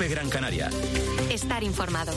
COPE Gran Canaria. Estar informado.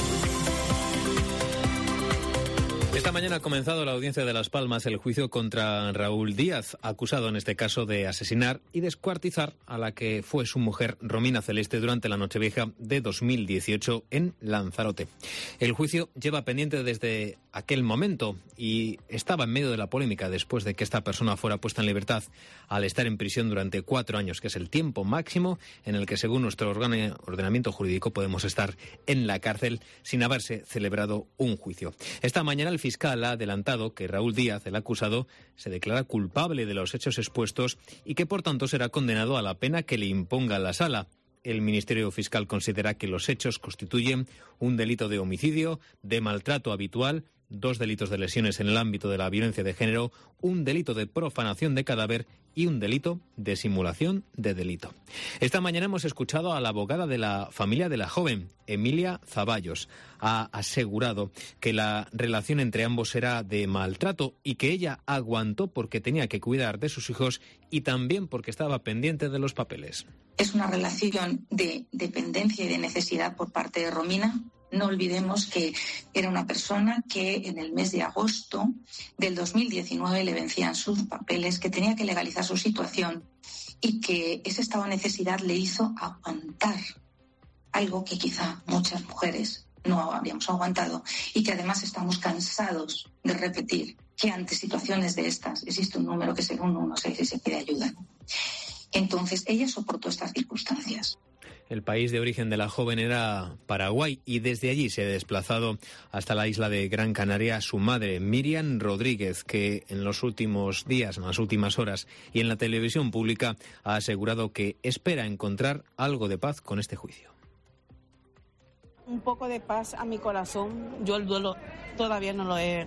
Esta mañana ha comenzado la audiencia de Las Palmas el juicio contra Raúl Díaz, acusado en este caso de asesinar y descuartizar a la que fue su mujer Romina Celeste durante la Nochevieja de 2018 en Lanzarote. El juicio lleva pendiente desde aquel momento y estaba en medio de la polémica después de que esta persona fuera puesta en libertad al estar en prisión durante 4 años, que es el tiempo máximo en el que, según nuestro ordenamiento jurídico, podemos estar en la cárcel sin haberse celebrado un juicio. Esta mañana el fiscal ha adelantado que Raúl Díaz, el acusado, se declara culpable de los hechos expuestos y que, por tanto, será condenado a la pena que le imponga la sala. El Ministerio Fiscal considera que los hechos constituyen un delito de homicidio, de maltrato habitual, 2 delitos de lesiones en el ámbito de la violencia de género, un delito de profanación de cadáver y un delito de simulación de delito. Esta mañana hemos escuchado a la abogada de la familia de la joven, Emilia Zaballos. Ha asegurado que la relación entre ambos era de maltrato y que ella aguantó porque tenía que cuidar de sus hijos y también porque estaba pendiente de los papeles. Es una relación de dependencia y de necesidad por parte de Romina. No olvidemos que era una persona que en el mes de agosto del 2019 le vencían sus papeles, que tenía que legalizar su situación y que ese estado de necesidad le hizo aguantar algo que quizá muchas mujeres no habíamos aguantado y que además estamos cansados de repetir, que ante situaciones de estas existe un número que es el 116 y se pide ayuda. Entonces ella soportó estas circunstancias. El país de origen de la joven era Paraguay y desde allí se ha desplazado hasta la isla de Gran Canaria su madre, Miriam Rodríguez, que en los últimos días, en las últimas horas y en la televisión pública ha asegurado que espera encontrar algo de paz con este juicio. Un poco de paz a mi corazón. Yo el duelo todavía no lo he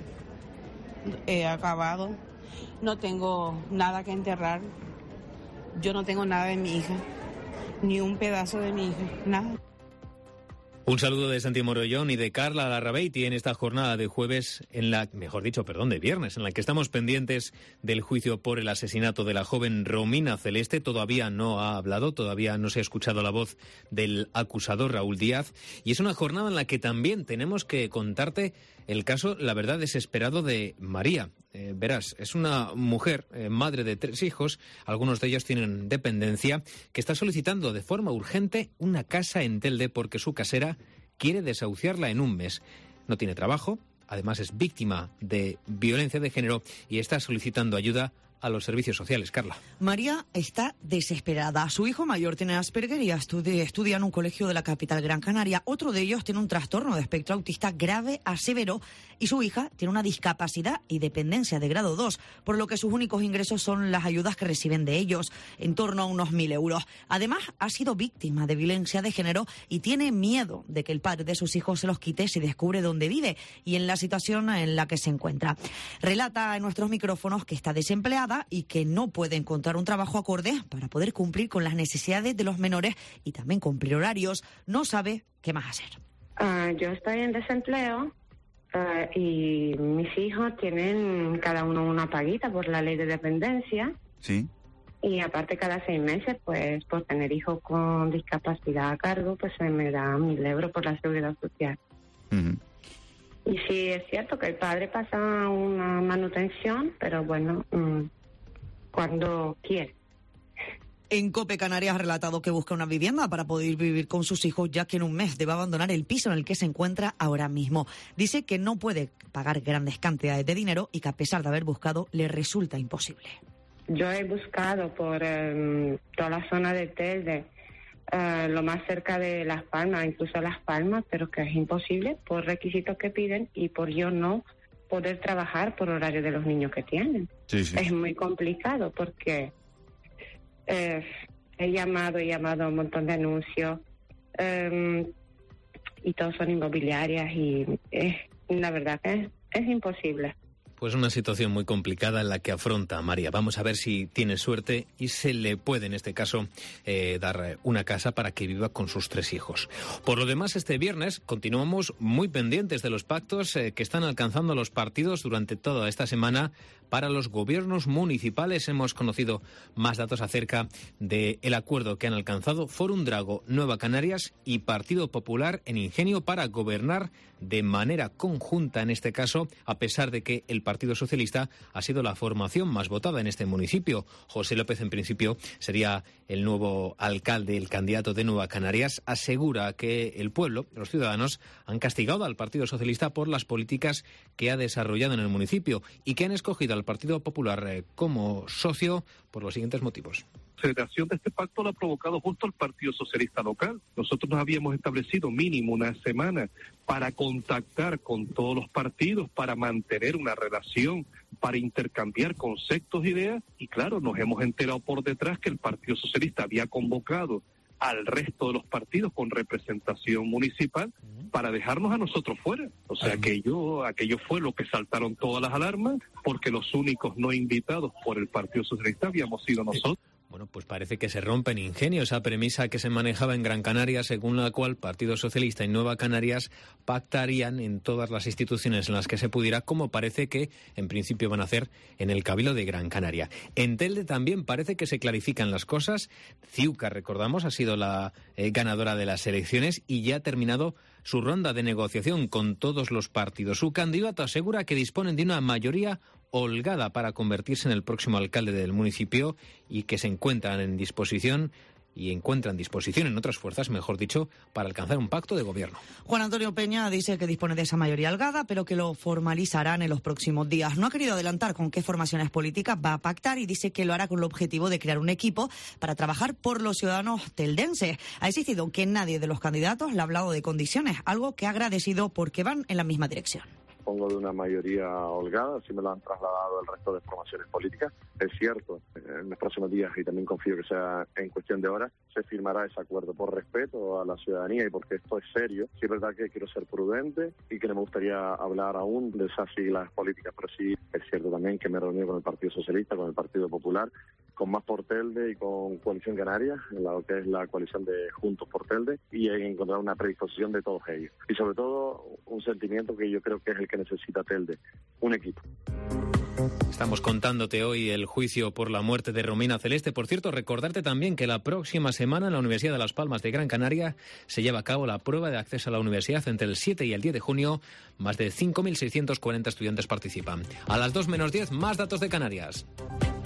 acabado. No tengo nada que enterrar. Yo no tengo nada de mi hija. Ni un pedazo de mi hija, nada. Un saludo de Santi Morollón y de Carla Larrabeiti en esta jornada de jueves, de viernes, en la que estamos pendientes del juicio por el asesinato de la joven Romina Celeste. Todavía no ha hablado, todavía no se ha escuchado la voz del acusado Raúl Díaz. Y es una jornada en la que también tenemos que contarte el caso, la verdad, desesperado de María. Verás, es una mujer, madre de 3 hijos, algunos de ellos tienen dependencia, que está solicitando de forma urgente una casa en Telde porque su casera quiere desahuciarla en un mes. No tiene trabajo, además es víctima de violencia de género y está solicitando ayuda a los servicios sociales. Carla. María está desesperada. Su hijo mayor tiene Asperger y estudia en un colegio de la capital Gran Canaria. Otro de ellos tiene un trastorno de espectro autista grave a severo y su hija tiene una discapacidad y dependencia de grado 2, por lo que sus únicos ingresos son las ayudas que reciben de ellos, en torno a unos 1.000 euros. Además, ha sido víctima de violencia de género y tiene miedo de que el padre de sus hijos se los quite si descubre dónde vive y en la situación en la que se encuentra. Relata en nuestros micrófonos que está desempleada y que no puede encontrar un trabajo acorde para poder cumplir con las necesidades de los menores y también cumplir horarios. No sabe qué más hacer. Yo estoy en desempleo y mis hijos tienen cada uno una paguita por la ley de dependencia. Sí. Y aparte cada 6 meses, pues por tener hijos con discapacidad a cargo, pues se me da 1.000 euros por la seguridad social. Uh-huh. Y sí, es cierto que el padre pasa una manutención, pero bueno, cuando quiere. En COPE Canarias ha relatado que busca una vivienda para poder vivir con sus hijos, ya que en un mes debe abandonar el piso en el que se encuentra ahora mismo. Dice que no puede pagar grandes cantidades de dinero y que a pesar de haber buscado, le resulta imposible. Yo he buscado por toda la zona de Telde, lo más cerca de Las Palmas, incluso Las Palmas, pero que es imposible por requisitos que piden y por yo no poder trabajar por horario de los niños que tienen. Sí. Es muy complicado porque he llamado a un montón de anuncios y todos son inmobiliarias y la verdad que es imposible. Pues una situación muy complicada en la que afronta María. Vamos a ver si tiene suerte y se le puede, en este caso, dar una casa para que viva con sus 3 hijos. Por lo demás, este viernes continuamos muy pendientes de los pactos que están alcanzando los partidos durante toda esta semana para los gobiernos municipales. Hemos conocido más datos acerca del acuerdo que han alcanzado Fórum Drago, Nueva Canarias y Partido Popular en Ingenio para gobernar de manera conjunta en este caso, a pesar de que el Partido Socialista ha sido la formación más votada en este municipio. José López, en principio, sería el nuevo alcalde, el candidato de Nueva Canarias. Asegura que el pueblo, los ciudadanos, han castigado al Partido Socialista por las políticas que ha desarrollado en el municipio y que han escogido al Partido Popular como socio por los siguientes motivos. La celebración de este pacto lo ha provocado justo el Partido Socialista local. Nosotros nos habíamos establecido mínimo una semana para contactar con todos los partidos, para mantener una relación, para intercambiar conceptos e ideas. Y claro, nos hemos enterado por detrás que el Partido Socialista había convocado al resto de los partidos con representación municipal para dejarnos a nosotros fuera. O sea, aquello fue lo que saltaron todas las alarmas, porque los únicos no invitados por el Partido Socialista habíamos sido nosotros. Bueno, pues parece que se rompe en Ingenio esa premisa que se manejaba en Gran Canaria, según la cual Partido Socialista y Nueva Canarias pactarían en todas las instituciones en las que se pudiera, como parece que en principio van a hacer en el Cabildo de Gran Canaria. En Telde también parece que se clarifican las cosas. Ciuca, recordamos, ha sido la ganadora de las elecciones y ya ha terminado su ronda de negociación con todos los partidos. Su candidato asegura que disponen de una mayoría holgada para convertirse en el próximo alcalde del municipio y que se encuentran en disposición en otras fuerzas, mejor dicho, para alcanzar un pacto de gobierno. Juan Antonio Peña dice que dispone de esa mayoría holgada, pero que lo formalizarán en los próximos días. No ha querido adelantar con qué formaciones políticas va a pactar y dice que lo hará con el objetivo de crear un equipo para trabajar por los ciudadanos teldenses. Ha insistido que nadie de los candidatos le ha hablado de condiciones, algo que ha agradecido porque van en la misma dirección. Pongo de una mayoría holgada, así me lo han trasladado el resto de formaciones políticas. Es cierto, en los próximos días, y también confío que sea en cuestión de horas, se firmará ese acuerdo por respeto a la ciudadanía y porque esto es serio. Sí es verdad que quiero ser prudente y que no me gustaría hablar aún de esas siglas políticas, pero sí es cierto también que me he reunido con el Partido Socialista, con el Partido Popular, con Más por Telde y con Coalición Canaria, en lo que es la coalición de Juntos por Telde, y he encontrado una predisposición de todos ellos. Y sobre todo un sentimiento que yo creo que es el que necesita Telde, un equipo. Estamos contándote hoy el juicio por la muerte de Romina Celeste. Por cierto, recordarte también que la próxima semana en la Universidad de Las Palmas de Gran Canaria se lleva a cabo la prueba de acceso a la universidad. Entre el 7 y el 10 de junio, más de 5.640 estudiantes participan. A las 2 menos 10, más datos de Canarias.